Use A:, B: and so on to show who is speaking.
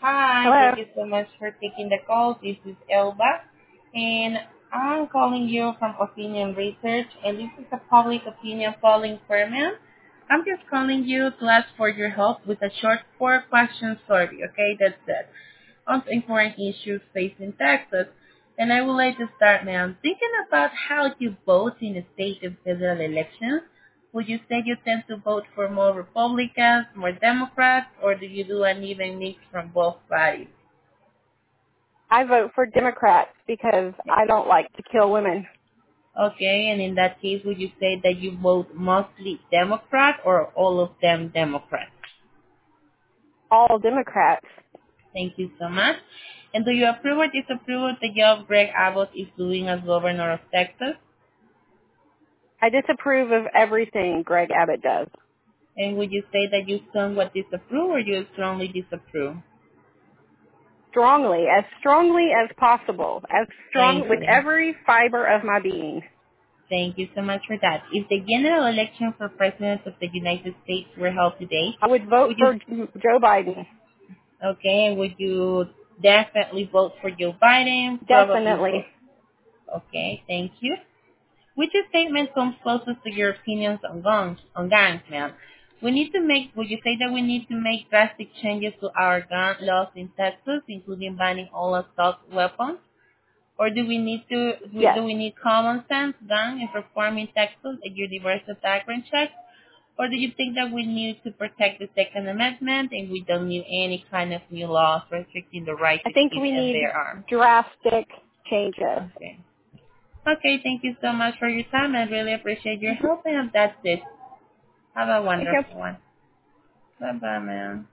A: Hi,
B: Hello.
A: thank you so much for taking the call. This is Elba, and I'm calling you from Opinion Research, and this is a public opinion polling firm. I'm just calling you to ask for your help with a short four-question survey, okay? That's it. On important issues facing Texas. And I would like to start, ma'am, thinking about how you vote in the state and federal elections. Would you say you tend to vote for more Republicans, more Democrats, or do you do an even mix from both parties?
B: I vote for Democrats because I don't like to kill women.
A: Okay, and in that case, would you say that you vote mostly Democrat or all of them Democrat?
B: All Democrats.
A: Thank you so much. And do you approve or disapprove of the job Greg Abbott is doing as governor of Texas?
B: I disapprove of everything Greg Abbott does.
A: And would you say that you somewhat disapprove or you strongly disapprove?
B: Strongly as possible, as
A: Thank
B: strong with
A: you.
B: every fiber of my being.
A: Thank you so much for that. If the general election for President of the United States were held today,
B: I would vote
A: would you,
B: for Joe Biden.
A: okay, and would you definitely vote for Joe Biden? Probably
B: Definitely.
A: vote. Okay, thank you. Which statement comes closest to your opinions on guns, ma'am? Would you say that we need to make drastic changes to our gun laws in Texas, including banning all assault weapons? Or
B: Yes.
A: do we need common sense done in performing Texas a universal background check? Or do you think that we need to protect the Second Amendment and we don't need any kind of new laws restricting the right
B: I
A: to
B: think
A: keep
B: we
A: and
B: need
A: bear arms?
B: drastic changes.
A: Okay. Okay, thank you so much for your time. I really appreciate your help and that's it. Have a
B: Thank you.
A: wonderful one. Bye bye, man.